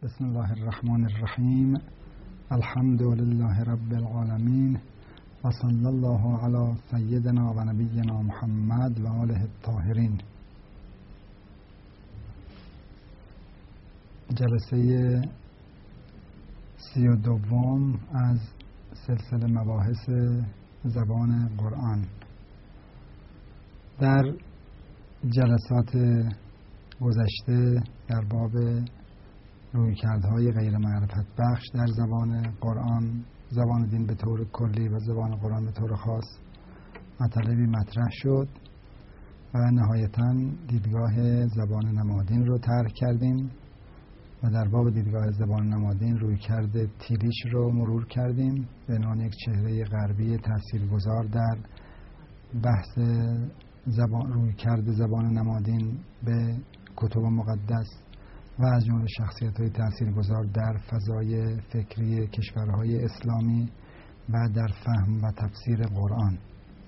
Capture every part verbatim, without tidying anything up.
بسم الله الرحمن الرحیم. الحمد لله رب العالمین و صلی الله علی سیدنا و نبینا محمد و آله الطاهرین. جلسه سی و دوم از سلسله مباحث زبان قرآن. در جلسات گذشته در باب رویکردهای غیر معرفت بخش در زبان قرآن، زبان دین به طور کلی و زبان قرآن به طور خاص مطالبی مطرح شد و نهایتاً دیدگاه زبان نمادین رو طرح کردیم و در باب دیدگاه زبان نمادین رویکرد تیلیش رو مرور کردیم به عنوان یک چهره غربی تاثیرگذار در بحث زبان رویکرد زبان نمادین به کتب مقدس و از جمله شخصیت‌های تاثیرگذار در فضای فکری کشورهای اسلامی و در فهم و تفسیر قرآن.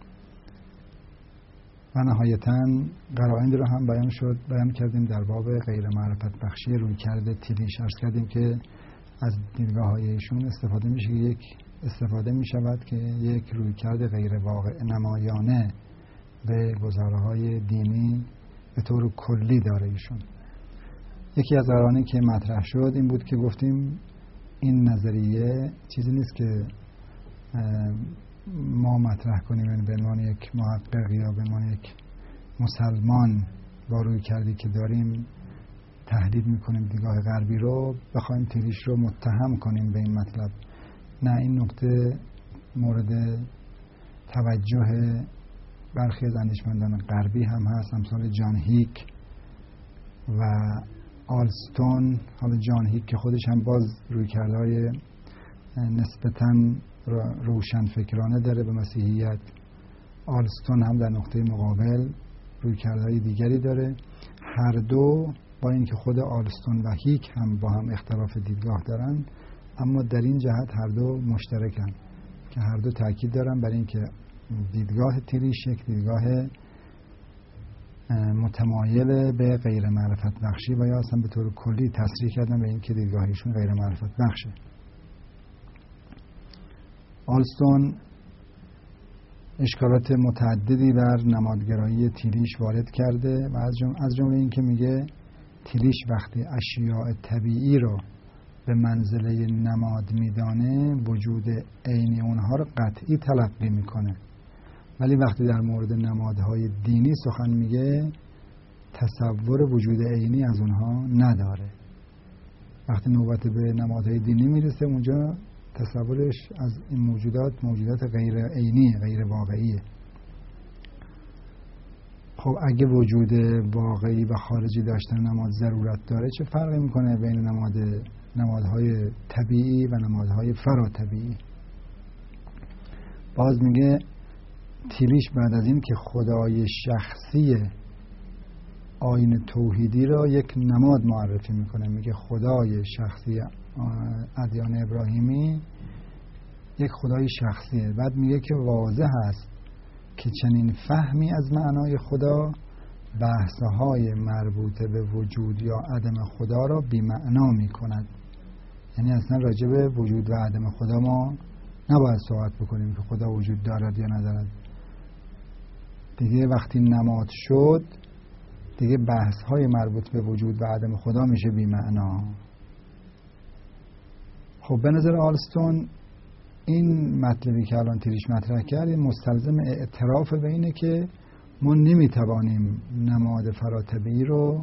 و نهایتاً قرائن رو هم بیان شد بیان کردیم در باب غیر معرفت بخشی رویکرد تیلیش. عرض کردیم که از دیدگاه‌های ایشون استفاده میشه یک استفاده میشود که یک رویکرد غیر واقع نمایانه به گزاره‌های دینی به طور کلی داره ایشون. یکی از قرائنی که مطرح شد این بود که گفتیم این نظریه چیزی نیست که ما مطرح کنیم به عنوان یک محقق یا به عنوان یک مسلمان با روی کردی که داریم تحلیل میکنیم دیدگاه غربی رو بخوایم تیلیش رو متهم کنیم به این مطلب. نه، این نکته مورد توجه برخی از اندیشمندان غربی هم هست، امثال جان هیک و آلستون. حالا جان هیک که خودش هم باز رویکردهای نسبتاً روشن فکرانه داره به مسیحیت، آلستون هم در نقطه مقابل رویکردهای دیگری داره. هر دو با اینکه خود آلستون و هیک هم با هم اختلاف دیدگاه دارن، اما در این جهت هر دو مشترکن که هر دو تاکید دارن بر اینکه دیدگاه تیلیش یک دیدگاه متمایل به غیر معرفت بخشی و یا اصلا به طور کلی تصریح کردن به این که دیدگاهیشون غیر معرفت بخشه. آلستون اشکالات متعددی بر نمادگرایی تیلیش وارد کرده و از جمله این که میگه تیلیش وقتی اشیاء طبیعی رو به منزله نماد میدانه وجود عینی اونها رو قطعی تلقی میکنه، ولی وقتی در مورد نمادهای دینی سخن میگه تصور وجود عینی از اونها نداره. وقتی نوبت به نمادهای دینی میرسه اونجا تصورش از این موجودات موجودات غیر عینی، غیر واقعیه. خب اگه وجود واقعی و خارجی داشتن نماد ضرورت داره، چه فرقی میکنه بین نماد نمادهای طبیعی و نمادهای فراتبیعی؟ باز میگه تیلیش بعد از این که خدای شخصی آیین توحیدی را یک نماد معرفی میکنه، میگه خدای شخصی ادیان ابراهیمی یک خدای شخصیه. بعد میگه که واضح است که چنین فهمی از معنای خدا بحثهای مربوطه به وجود یا عدم خدا را بی معنا میکند. یعنی اصلا راجع به وجود و عدم خدا ما نباید صحبت بکنیم که خدا وجود دارد یا ندارد. دیگه وقتی نماد شد دیگه بحث های مربوط به وجود و عدم خدا میشه بی معنا. خب به نظر آلستون این مطلبی که الان تیلیش مطرح کرد مستلزم اعتراف به اینه که ما نمیتوانیم نماد فراتبیعی رو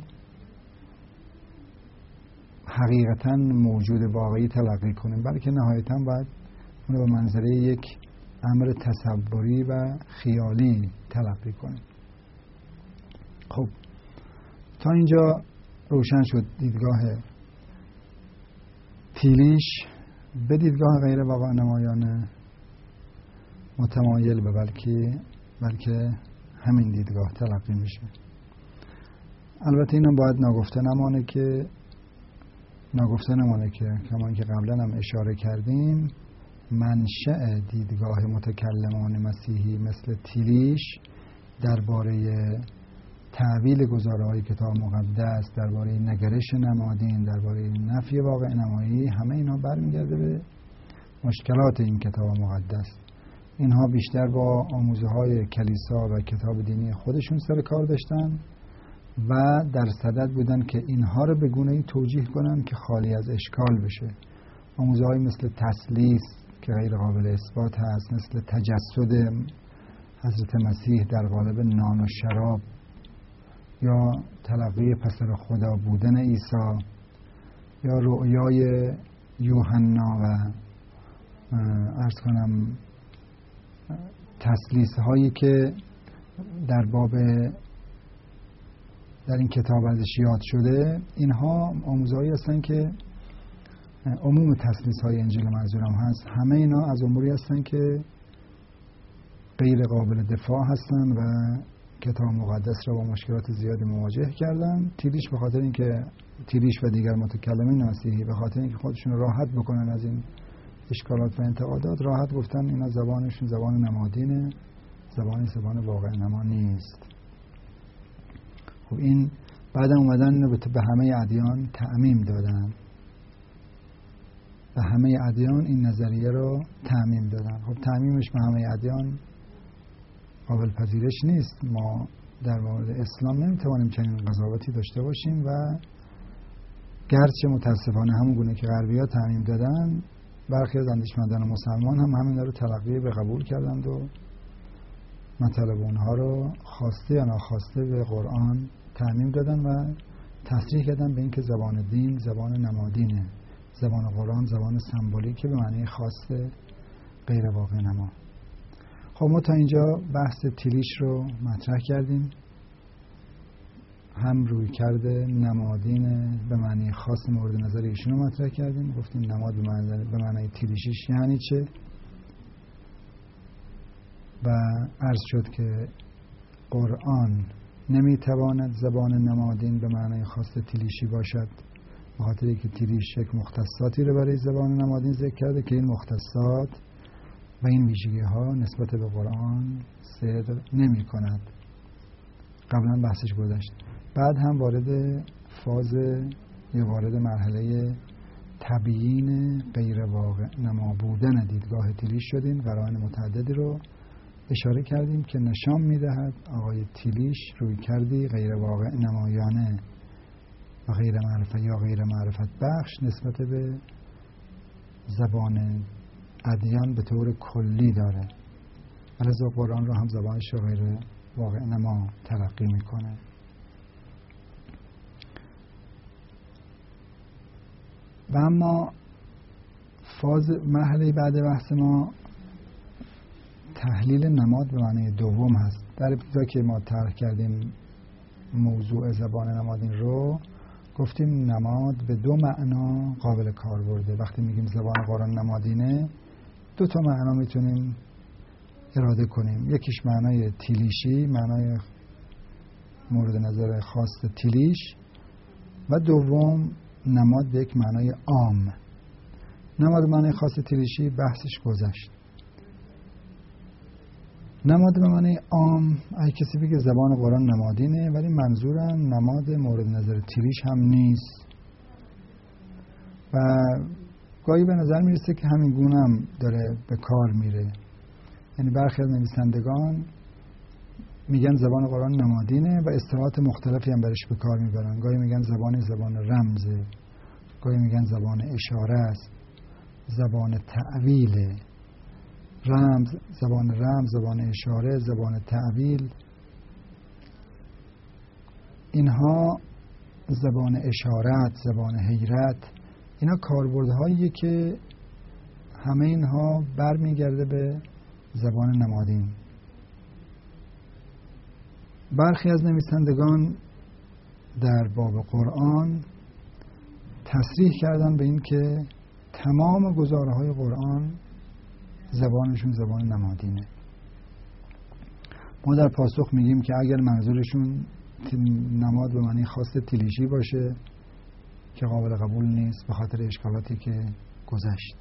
حقیقتا موجود واقعی تلقی کنیم، بلکه نهایتا باید اون رو به منظره یک امر تصوری و خیالی تلقی کنیم. خب تا اینجا روشن شد دیدگاه تیلیش به دیدگاه غیر واقع نمایانه متمایل به بلکه بلکه همین دیدگاه تلقی میشه. البته اینم باید ناگفته نمانه که ناگفته نمانه که کما اینکه قبلا هم اشاره کردیم منشأ دیدگاه متکلمان مسیحی مثل تیلیش درباره تعویل گزاره‌های کتاب مقدس، درباره نگرش نمادین، درباره نفی واقع نمایی، همه اینا برمیگرده به مشکلات این کتاب مقدس. اینها بیشتر با آموزه‌های کلیسا و کتاب دینی خودشون سر کار داشتن و در صدد بودن که اینها رو به گونه‌ای توجیه کنن که خالی از اشکال بشه. آموزه‌های مثل تثلیث که غیر قابل اثبات هست، مثل تجسد حضرت مسیح در قالب نان و شراب، یا تلقی پسر خدا بودن عیسی، یا رؤیای یوحنا و عرض کنم تثلیث هایی که در باب در این کتاب ازش یاد شده، اینها آموزهایی هستن که عموم تثلیث های انجیل منظورم هست، همه اینا از اموری هستن که غیر قابل دفاع هستن و کتاب مقدس را با مشکلات زیادی مواجه کردن. تیلیش به خاطر اینکه تیلیش و دیگر متکلمین مسیحی به خاطر اینکه خودشون راحت بکنن از این اشکالات و انتقادات، راحت گفتن اینا زبانشون زبان نمادینه، زبانی زبان واقع نما نیست. خب این بعدم اومدن به همه ادیان تعمیم دادن، به همه ادیان این نظریه رو تعمیم دادن. خب تعمیمش به همه ادیان قابل پذیرش نیست. ما در مورد اسلام نمیتوانیم چنین قضاوتی داشته باشیم و گرچه متاسفانه همون گونه که غربی‌ها تعمیم دادن، برخی از اندیشمندان مسلمان هم همین رو تلقی به قبول کردند و مطالب اونها رو خواسته یا ناخواسته به قرآن تعمیم دادن و تصریح کردن به اینکه زبان دین زبان نمادینه، زبان قرآن زبان سمبولیکه به معنی خاص غیر واقع نما. خب ما تا اینجا بحث تیلیش رو مطرح کردیم، هم روی کرده نمادین به معنی خاص مورد نظر ایشون رو مطرح کردیم، گفتیم نماد به معنی, به معنی تیلیشیش یعنی چه، و عرض شد که قرآن نمیتواند زبان نمادین به معنی خاص تیلیشی باشد، به خاطر که تیلیش یک مختصاتی رو برای زبان نمادین ذکر کرده که این مختصات و این ویژگی ها نسبت به قرآن صدق نمی کند. قبلا بحثش گذشت. بعد هم وارد فاز یا وارد مرحله تبیین غیر واقع نما بودن دیدگاه تیلیش شدیم. قرائن متعددی رو اشاره کردیم که نشان میدهد آقای تیلیش روی کردی غیر واقع نمایانه و غیر معرفت یا غیر معرفت بخش نسبت به زبان ادیان به طور کلی داره، علاوه قرآن رو هم زبانش غیر واقع نما تلقی میکنه. و اما فاز مرحله بعد بحث ما تحلیل نماد به معنی دوم هست. در ابتدا که ما طرح کردیم موضوع زبان نمادین رو، گفتیم نماد به دو معنا قابل کار برده. وقتی میگیم زبان قرآن نمادینه، دو تا معنا میتونیم اراده کنیم. یکیش معنای تیلیشی، معنای مورد نظر خاص تیلیش، و دوم نماد به یک معنای عام. نماد معنای خاص تیلیشی بحثش گذشت. نماد به معنای عام، اگه کسی بگه زبان قرآن نمادینه ولی منظورم نماد مورد نظر تیلیش هم نیست، و گاهی به نظر میرسه که همین گونه هم داره به کار میره. یعنی برخی از نویسندگان میگن زبان قرآن نمادینه و اصطلاحات مختلفی هم برش به کار میبرن. گاهی میگن زبان زبان رمزه، گاهی میگن زبان اشاره است، زبان تعویله، رمز، زبان رمز، زبان اشاره، زبان تعویل. اینها زبان اشارت، زبان حیرت، اینا کاربردهاییه که همه اینها برمیگرده به زبان نمادین. برخی از نویسندگان در باب قرآن تصریح کردن به این که تمام گزاره‌های قرآن زبانشون زبان نمادینه. ما در پاسخ میگیم که اگر منظورشون نماد به معنی خاص تیلیشی باشه که قابل قبول نیست به خاطر اشکالاتی که گذشت،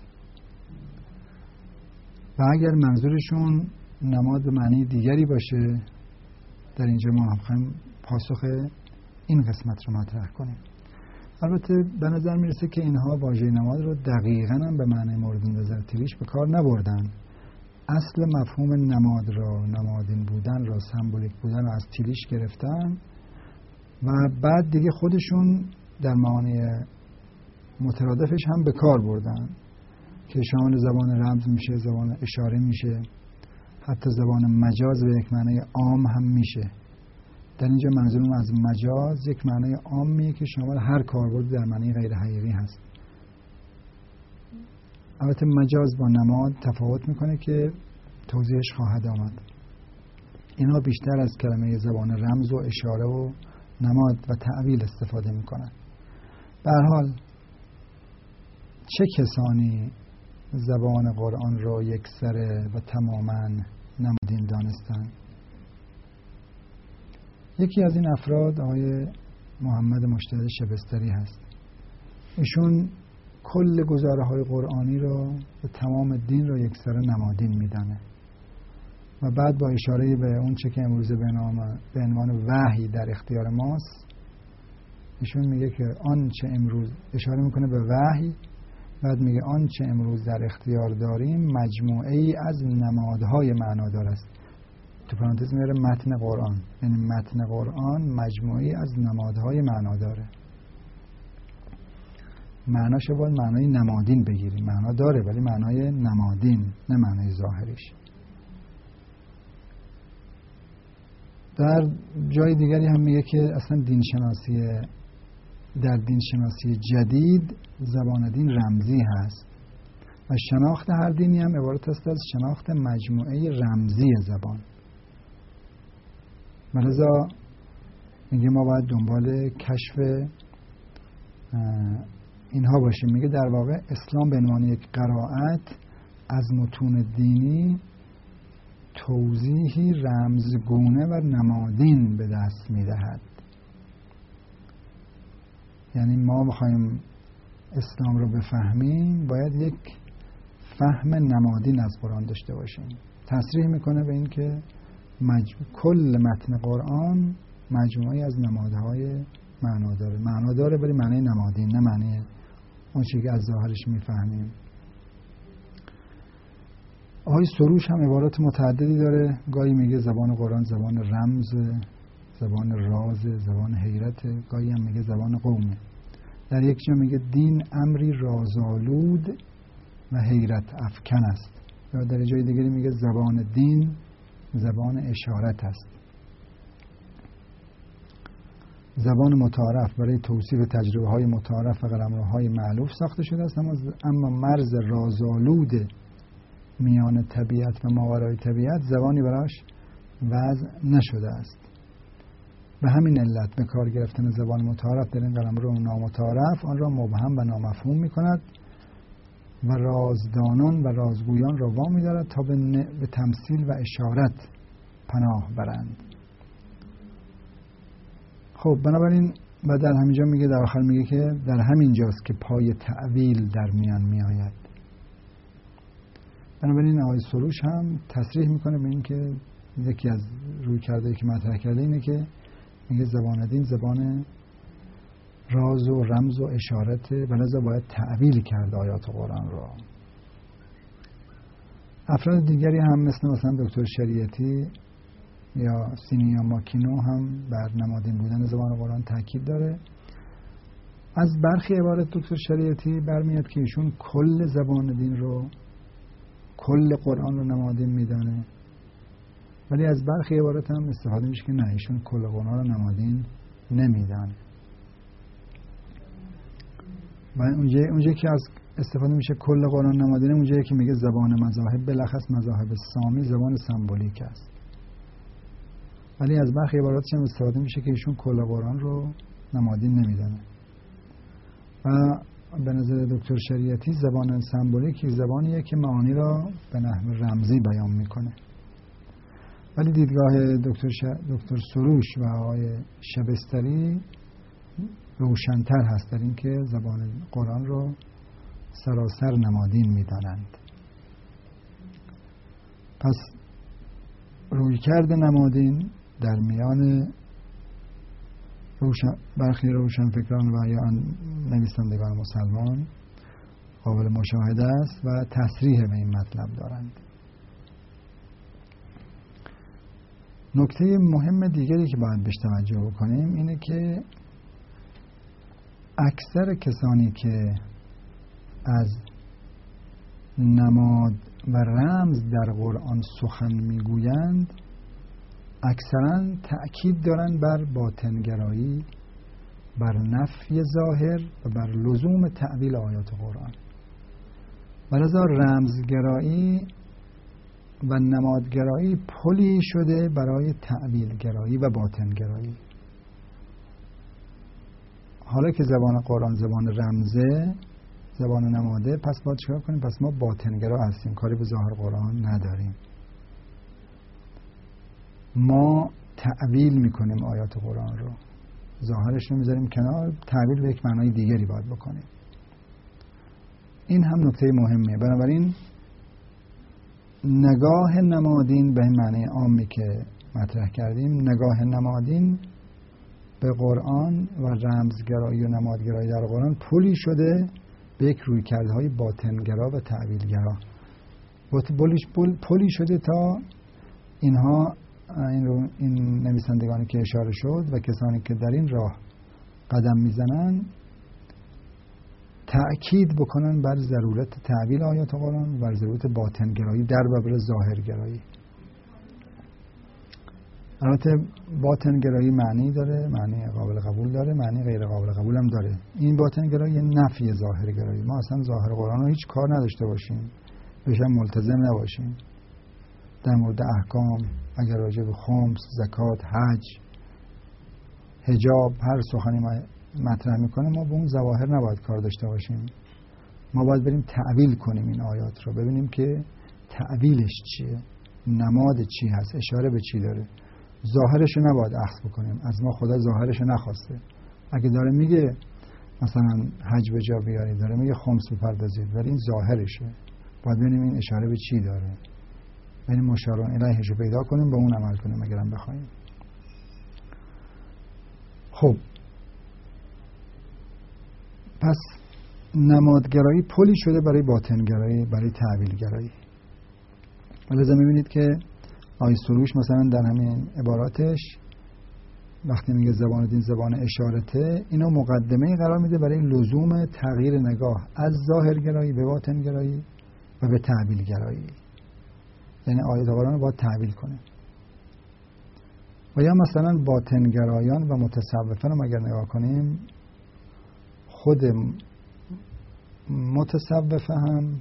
و اگر منظورشون نماد به معنی دیگری باشه، در اینجا ما هم پاسخ این قسمت رو مطرح کنیم. البته به نظر میرسه که اینها واژه نماد رو دقیقاً هم به معنی مورد نظر تیلیش به کار نبردن. اصل مفهوم نماد را، نمادین بودن را، سمبولیک بودن را از تیلیش گرفتن و بعد دیگه خودشون در معانی مترادفش هم به کار بردن که شامل زبان رمز میشه، زبان اشاره میشه، حتی زبان مجاز به یک معنی عام هم میشه. در اینجا منظورم از مجاز یک معنی عامیه که شامل هر کاربردی در معنی غیر حقیقی هست. البته مجاز با نماد تفاوت میکنه که توضیحش خواهد آمد. اینا بیشتر از کلمه زبان رمز و اشاره و نماد و تعویل استفاده میکنن. به هر حال چه کسانی زبان قرآن را یکسره و تماماً نمادین دانستند؟ یکی از این افراد آقای محمد مجتهد شبستری هست. ایشون کل گزاره های قرآنی را و تمام دین را یکسره نمادین میدانه و بعد با اشاره به اون چه که امروزه به نام به عنوان وحی در اختیار ماست، ایشون میگه که آن چه امروز اشاره میکنه به وحی، بعد میگه آن چه امروز در اختیار داریم مجموعه ای از نمادهای معنادار است. تو پرانتز میاره متن قرآن، یعنی متن قرآن مجموعه ای از نمادهای معناداره. معناش باید معنای نمادین بگیریم، معنا داره ولی معنای نمادین، نه معنای ظاهریش. در جای دیگری هم میگه که اصلا دینشناسی در دینشناسی جدید زبان دین رمزی هست و شناخت هر دینی هم عبارت است از شناخت مجموعه رمزی زبان. لذا میگه ما باید دنبال کشف اینها باشیم. میگه در واقع اسلام به عنوان یک قرائت از متون دینی توضیحی رمزگونه و نمادین به دست میدهد. یعنی ما بخوایم اسلام رو بفهمیم باید یک فهم نمادین از قرآن داشته باشیم. تصریح میکنه به این که مج... کل متن قرآن مجموعی از نمادهای معنا داره. معنا داره ولی معنی نمادین، نه معنی اون چیزی که از ظاهرش میفهمیم. آقای سروش هم عبارات متعددی داره. گاهی میگه زبان قرآن زبان رمز، زبان راز، زبان حیرت، گاهی هم میگه زبان قومه. در یک جا میگه دین امری رازآلود و حیرت افکن است، و در جای دیگری میگه زبان دین زبان اشارت است. زبان متعارف برای توصیف تجربه های متعارف و قلمروهای معلوف ساخته شده است، اما مرز رازآلود میان طبیعت و ماورای طبیعت زبانی براش وضع نشده است. به همین علت به کار گرفتن زبان متعارف در این قلمرو نامتعارف آن را مبهم و نامفهوم می کند و رازدانان و رازگویان را وامی دارد تا به, ن... به تمثیل و اشارت پناه برند. خب بنابراین و در همینجا میگه، در آخر میگه که در همین جاست که پای تعویل در میان می آید. بنابراین آقای سروش هم تصریح میکنه به این که یکی از روی کرده که مطرح کرده اینه که میگه زبان دین زبان راز و رمز و اشارته و لذا باید تعویل کرد آیات قرآن را. افراد دیگری هم مثل مثلا دکتر شریعتی یا سینیا ماکینو هم بر نمادین بودن زبان قرآن تاکید داره. از برخی عبارت دکتر شریعتی برمیاد که ایشون کل زبان دین رو، کل قرآن رو نمادین میدانه، ولی از برخی عبارت هم استفاده میشه که نه، ایشون کل قرآن رو نمادین نمیدانه. و اونجایی اونجایی که از استفاده میشه کل قرآن نمادینه، اونجایی که میگه زبان مذاهب بلخص مذاهب سامی زبان سمبولیک است، ولی از برخی عباراتش هم استفاده میشه که ایشون کل قرآن رو نمادین نمیدانه. و به نظر دکتر شریعتی زبان سمبولیک زبانیه که معانی را به نحو رمزی بیان میکنه، ولی دیدگاه دکتر ش... دکتر سروش و آقای شبستری روشن‌تر هست در این که زبان قرآن رو سراسر نمادین میدانند. پس رویکرد نمادین در میان روشن برخی روشنفکران و یا نویسندگان مسلمان قابل مشاهده است و تصریح به این مطلب دارند. نکته مهم دیگری که باید بهش توجه بکنیم اینه که اکثر کسانی که از نماد و رمز در قرآن سخن میگویند اکثرا تأکید دارند بر باطنگرایی، بر نفی ظاهر و بر لزوم تأویل آیات قرآن. ولذا رمزگرایی و نمادگرایی پلی شده برای تأویلگرایی و باطنگرایی. حالا که زبان قرآن زبان رمزه، زبان نماده، پس باید چیکار کنیم؟ پس ما باطنگرا هستیم، کاری به ظاهر قرآن نداریم. ما تأویل میکنیم آیات قرآن رو، ظاهرش رو میذاریم کنار، تأویل به یک معنای دیگری باید بکنیم. این هم نکته مهمه. بنابراین نگاه نمادین به معنی عامی که مطرح کردیم، نگاه نمادین به قرآن و رمزگرایی و نمادگرایی در قرآن پلی شده به یک رویکردهای باطنگرا و تأویلگرا. پلی شده تا اینها، این, رو این نویسندگانی که اشاره شد و کسانی که در این راه قدم میزنن تأکید بکنن بر ضرورت تأویل آیات قرآن و ضرورت باطنگرایی در برابر ظاهرگرایی. البته باطنگرایی معنی داره، معنی قابل قبول داره، معنی غیر قابل قبول هم داره. این باطنگرایی نفی ظاهرگرایی. ما اصلا ظاهر قرآن رو هیچ کار نداشته باشیم، بهش هم ملتزم نباشیم. در مورد احکام، اگر راجع به خمس، زکات، حج، حجاب هر سخنی ما مطرح میکنه، ما به اون ظواهر نباید کار داشته باشیم. ما باید بریم تأویل کنیم این آیات رو، ببینیم که تأویلش چیه، نماد چی هست، اشاره به چی داره. ظاهرش رو نباید اخذ بکنیم، از ما خدا ظاهرش رو نخواسته. اگه داره میگه مثلا حج به جا بیارید، داره میگه خمس بپردازید، ولی این ظاهرشه، باید ببینیم این اشاره به چی داره، بریم مشارون الیهش رو پیدا کنیم، با اون عمل کنیم اگرم بخوایم. خب پس نمادگرایی پلی شده برای باطنگرایی، برای تأویلگرایی. لذا میبینید که آیه سروش مثلا در همین عباراتش وقتی میگه زبان دین زبان اشارته، اینو مقدمه قرار میده برای لزوم تغییر نگاه از ظاهرگرایی به باطنگرایی و به تأویلگرایی. یعنی آیات قرآن رو باید تأویل کنه. و یا مثلا باطنگرایان و متصوفان رو اگر نگاه کنیم، خود متصوفه هم،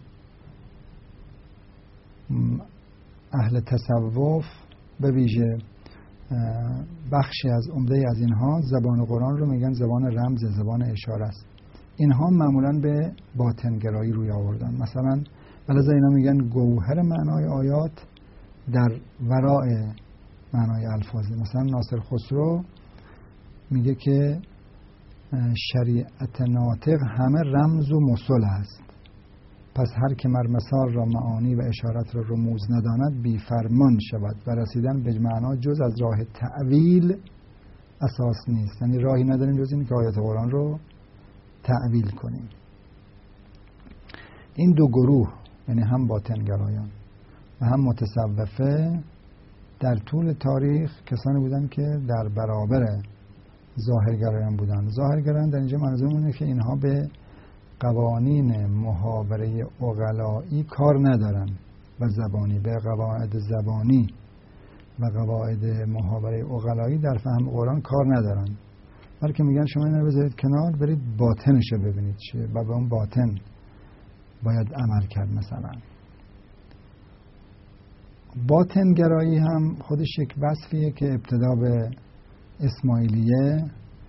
اهل تصوف به ویژه بخشی از عمده از اینها زبان قرآن رو میگن زبان رمز، زبان اشاره است. اینها معمولاً به باطنگرایی روی آوردن. مثلا ولذا اینا میگن گوهر معنای آیات در ورای معنای الفاظ. مثلا ناصر خسرو میگه که شریعت ناطق همه رمز و مثل است، پس هر که مر مثال را معانی و اشارت را رموز نداند بی فرمان شود و رسیدن به معنا جز از راه تأویل اساس نیست. یعنی راهی نداریم جز این که آیات قرآن رو تأویل کنیم. این دو گروه، یعنی هم باطنگرایان و هم متصوفه، در طول تاریخ کسانی بودن که در برابر ظاهرگرایان بودن. ظاهرگرایان در اینجا منظور اینه که اینها به قوانین محاوره عقلایی کار ندارن و زبانی، به قواعد زبانی و قواعد محاوره عقلایی در فهم قرآن کار ندارن، بلکه میگن شما اینو بذارید کنار، برید باطنش رو ببینید چیه و به اون باطن باید عمل کرد. مثلا باطنگرایی هم خودش یک وصفیه که ابتدا به اسماعیلیه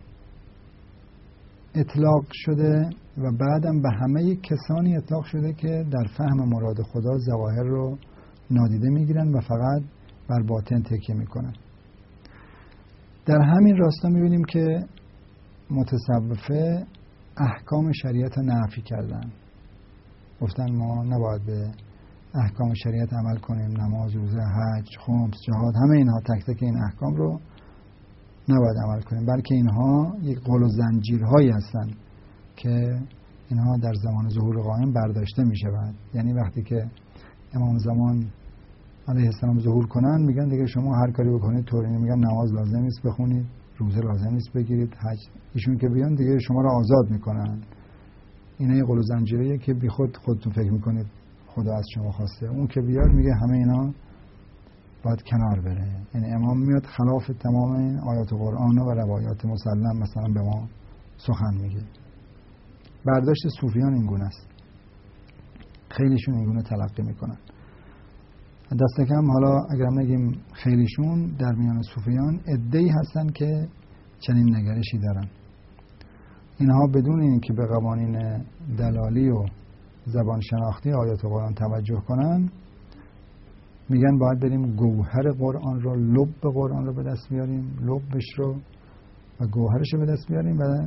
اطلاق شده و بعدم به همه کسانی اطلاق شده که در فهم مراد خدا ظواهر رو نادیده میگیرن و فقط بر باطن تکیه میکنن. در همین راستا میبینیم که متصوفه احکام شریعت رو نفی کردن، گفتن ما نباید به احکام شریعت عمل کنیم، نماز، روزه، حج، خمس، جهاد، همه اینها تک تک این احکام رو نباید عمل کنیم، بلکه اینها یک قول و زنجیرهایی هستند که اینها در زمان ظهور قائم برداشته می شود. یعنی وقتی که امام زمان علیه السلام ظهور کنن میگن دیگه شما هر کاری بکنید طوری، میگن نماز لازم نیست بخونید، روزه لازم نیست بگیرید، حج. ایشون که بیان دیگه شما را آزاد میکنن. اینا یه قول و زنجیریه که بی خود خودتون فکر میکنید خدا از شما خواسته. اون که بیاد میگه همه اینا باید کنار بره. یعنی امام میاد خلاف تمام آیات قرآن و روایات مسلم مثلا به ما سخن میگه. برداشت صوفیان این گونه است، خیلیشون این گونه تلقی میکنن. دست کم حالا اگر نگیم خیلیشون، در میان صوفیان عده‌ای هستن که چنین نگرشی دارن. اینها بدون اینکه به قوانین دلالی و زبان شناختی آیات قرآن توجه کنن، میگن باید بریم گوهر قرآن رو، لب قرآن رو به دست بیاریم، لبش رو و گوهرش رو به دست بیاریم و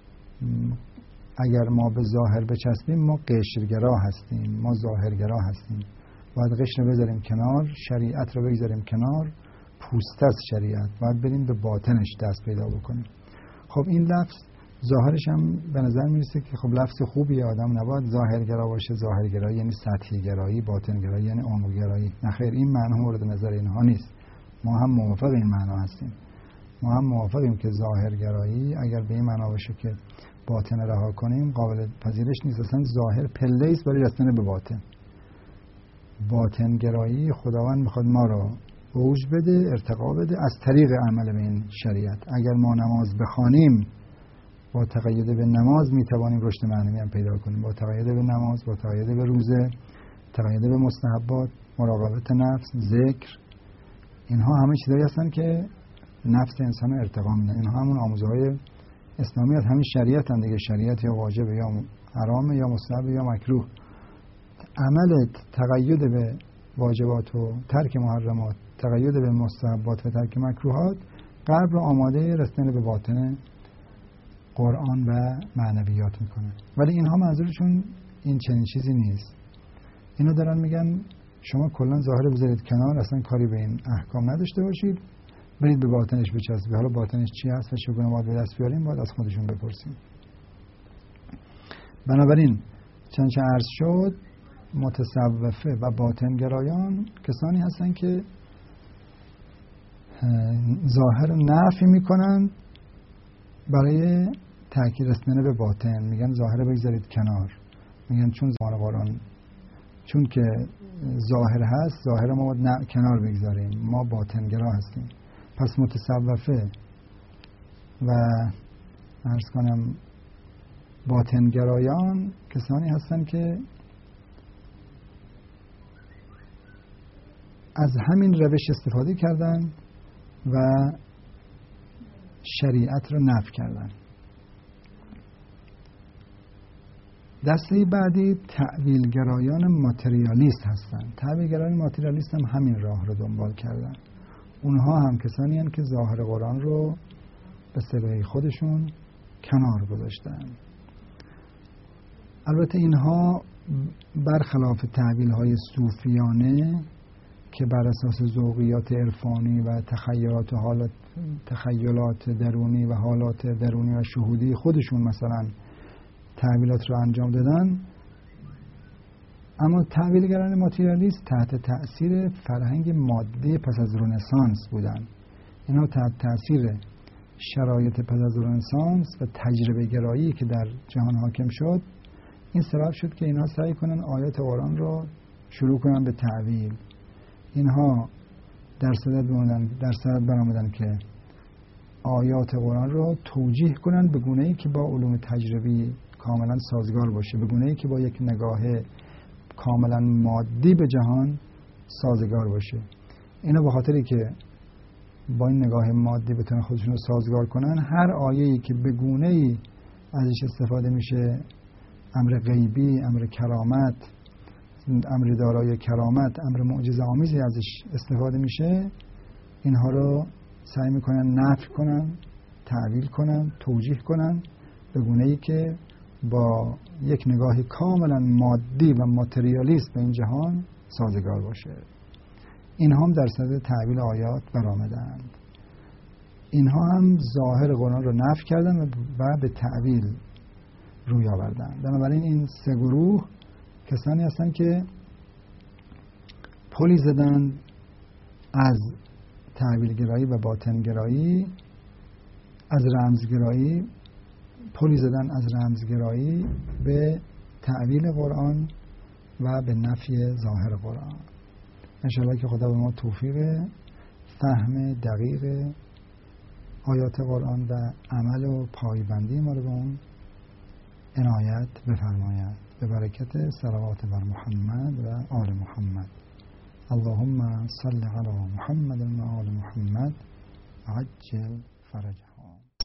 اگر ما به ظاهر بچسبیم ما قشرگرا هستیم، ما ظاهرگرا هستیم. باید قشر رو بذاریم کنار، شریعت رو بگذاریم کنار، پوست از شریعت، باید بریم به باطنش دست پیدا بکنیم. خب این لفظ ظاهرش هم به نظر میرسه که خب لفظ خوبیه، آدم نباید ظاهرگرا باشه. ظاهرگرایی یعنی سطحی گرایی، باطنگرایی یعنی عمق‌گرایی. نه خیر، این معنی مورد نظر اینها نیست. ما هم موافق این معنا هستیم. ما هم موافقیم که ظاهرگرایی اگر به این معنا باشه که باطن رها کنیم قابل پذیرش نیست. اصلا ظاهر پله است برای رسیدن به باطن. باطنگرایی خداوند میخواد ما را اوج بده، ارتقا بده از طریق عمل به این شریعت. اگر ما نماز بخوانیم، با تقید به نماز میتوانیم رشد معنوی هم پیدا کنیم. با تقید به نماز، با تقید به روزه، تقید به مستحبات، مراقبت نفس، ذکر، اینها همه چیزایی هستن که نفس انسان ارتقا میدن. اینها همون آموزه‌های اسلامی هست، همین شریعت هم دیگه. شریعت یا واجبه یا حرامه یا مستحبه یا مکروه. عمل تقید به واجبات و ترک محرمات، تقید به مستحبات و ترک مکروهات قلب را آماده رسیدن به باطن قرآن و معنویات میکنه. ولی اینها منظورشون این چنین چیزی نیست. اینو دارن میگن شما کلا ظاهر بذارید کنار، اصلا کاری به این احکام نداشته باشید، برید به باطنش بچسبید. حالا باطنش چی هست و چگونه باید به دست بیاریم باید از خودشون بپرسیم. بنابراین چنانچه عرض شد، متصوفه و باطنگرایان کسانی هستن که ظاهر نفی میکنن برای تأکید رسیدن به باطن. میگن ظاهر بگذارید کنار، میگن چون زمان قرآن چون که ظاهر هست، ظاهر ما باید کنار بگذاریم، ما باطنگرا هستیم. پس متصوفه و عرض کنم باطنگرایان کسانی هستن که از همین روش استفاده کردن و شریعت رو نفی کردن. دسته بعدی تأویلگرایان ماتریالیست هستند. تأویلگرایان ماتریالیست هم همین راه رو دنبال کردن. اونها هم کسانی هستند که ظاهر قرآن رو به سبیل خودشون کنار گذاشتن. البته اینها برخلاف تأویل‌های صوفیانه که بر اساس ذوقیات عرفانی و تخیلات حالات تخیلات درونی و حالات درونی و شهودی خودشون مثلا تأویلات رو انجام دادن، اما تأویلگران ماتریالیست تحت تأثیر فرهنگ مادی پس از رنسانس بودن. اینا تحت تأثیر شرایط پس از رنسانس و تجربه گرایی که در جهان حاکم شد، این سبب شد که اینا سعی کنن آیات قرآن رو شروع کنن به تأویل. اینها در صدد بموندن در صدد برآمدن که آیات قرآن رو توجیه کنن به گونه‌ای که با علوم تجربی کاملا سازگار باشه، به گونه‌ای که با یک نگاه کاملا مادی به جهان سازگار باشه. اینا به خاطری که با این نگاه مادی بتونن خودشون رو سازگار کنن، هر آیه‌ای که به گونه‌ای ازش استفاده میشه، امر غیبی، امر کرامت، امر دارای کرامت، امر معجزه آمیزی ازش استفاده میشه، اینها رو سعی میکنن نفی کنن، تعویل کنن، توجیه کنن به گونه‌ای که با یک نگاه کاملا مادی و ماتریالیست به این جهان سازگار باشه. این هم در صدد تعویل آیات برآمدند. اینها هم ظاهر قرآن رو نفی کردن و به تعویل روی آوردن. بنابراین این سه گروه کسانی هستن که پلی زدن از تعویل گرایی و باطن گرایی، از رمزگرایی، پلی زدن از رمزگرایی به تعویل قرآن و به نفی ظاهر قرآن. انشاءالله که خدا به ما توفیق فهم دقیق آیات قرآن و عمل و پایبندی ما رو به اون عنایت بفرماید. به برکت صلوات بر محمد و آل محمد. اللهم صل علی محمد و آل محمد عجل فرجه.